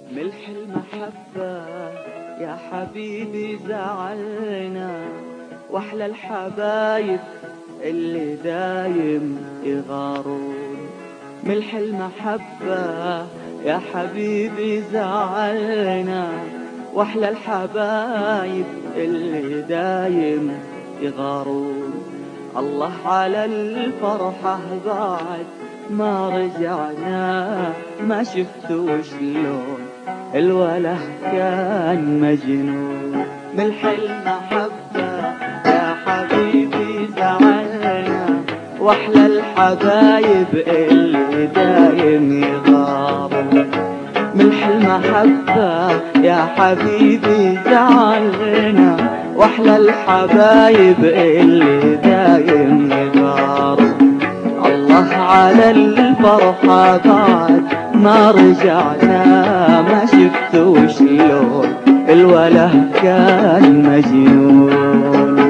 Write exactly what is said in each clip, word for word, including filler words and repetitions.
ملح المحبة يا حبيبي زعلنا، واحلى الحبايب اللي دايم يغارون. ملح المحبة يا حبيبي زعلنا، واحلى الحبايب اللي دايم يغارون. الله على الفرحة بعد ما رجعنا، ما شفتوا شلون الوله كان مجنون. ملح المحبة يا حبيبي زعلنا، واحلى الحبايب اللي دايم يغارون. ملح المحبة يا حبيبي زعلنا، واحلى الحبايب اللي دايم يغارون. الله على الفرحة بعد ما رجعنا، ما شفتوا شلون الوله كان مجنون.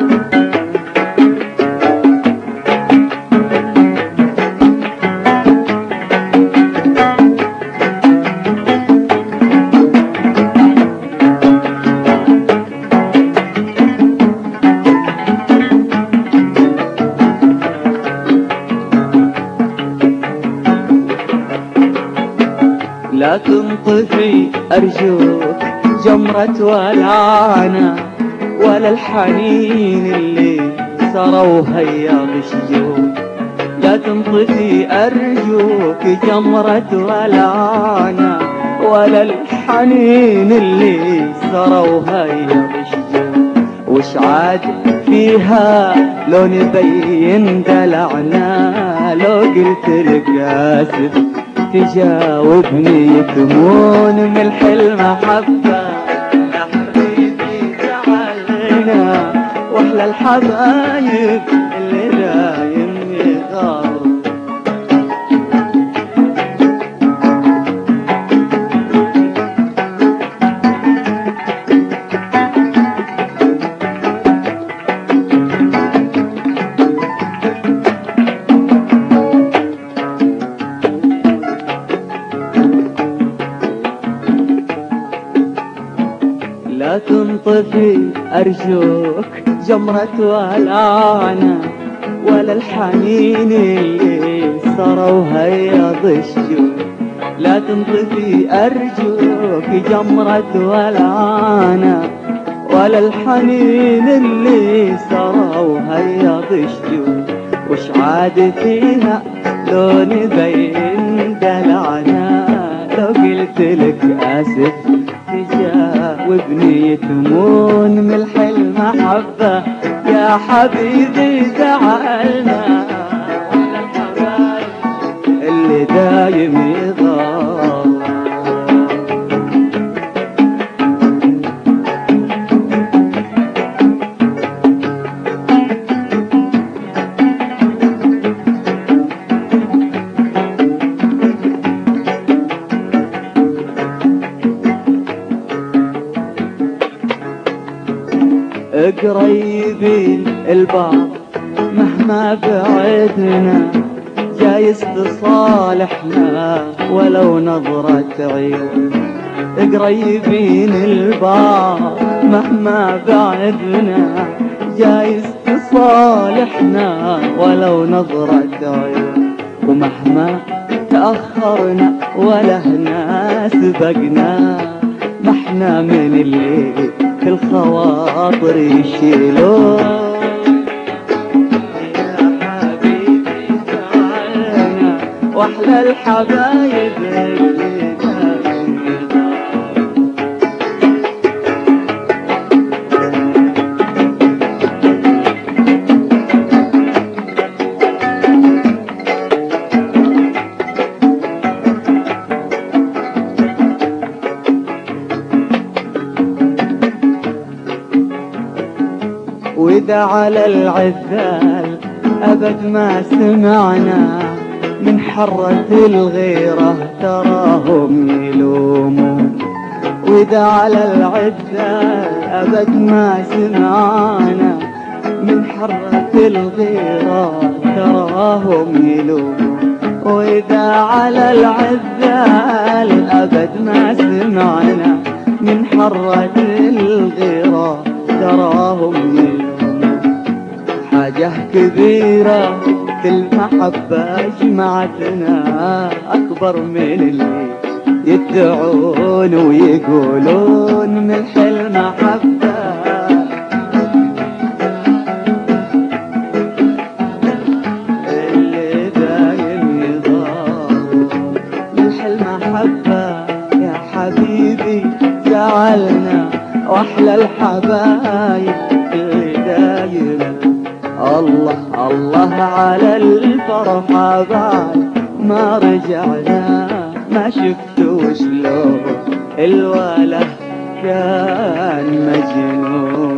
لا تنطفي أرجوك جمرة ولعنا، ولا الحنين اللي سروا هيا بشجون. لا تنطفي أرجوك جمرة ولعنا، ولا الحنين اللي سروا هيا بشجون. وش عاد فيها لو نبين دلعنا، لو قلت لك آسف تجاوبني تمون. ملح المحبة يا حبيبي زعلنا، واحلى الحبايب اللي دايم يغارون. لا تنطفي أرجوك جمرة ولعنا، ولا الحنين اللي سروا هيا ضشون. لا تنطفي أرجوك جمرة ولعنا، ولا الحنين اللي سروا هيا ضشون. وش عاد فيها لو نبين دلعنا، لو قلت لك آسف تجاوبني تمون. ملح المحبة يا حبيبي زعلنا، واحلى الحبايب اللي دايم يغارون. قريبين البعض مهما بعدنا، جايز تصالحنا ولو نظرة عيون. قريبين البعض مهما بعدنا، جايز تصالحنا ولو نظرة عيون. ومهما تأخرنا وله سبقنا، ما احنا من اللي في الخواطر يشيلون. يا حبيبي زعلنا، واحلى الحبايب اللي دايم يغارون. وإذا على العذال أبد ما سمعنا، من حرة الغيرة تراهم يلومون. وإذا على العذال أبد ما سمعنا، من حرة الغيرة تراهم يلومون. وإذا على العذال أبد ما سمعنا من حرة الغيرة تراهم يلومون. حاجة كبيرة في المحبة جمعتنا أكبر من اللي يدعون ويقولون ملح المحبة. اللي دايم يضارب ملح المحبة يا حبيبي زعلنا، واحلى الحبايب اللي دايم الله الله على الفرحة بعد ما رجعنا. ما شفتوا شلون الوله كان مجنون.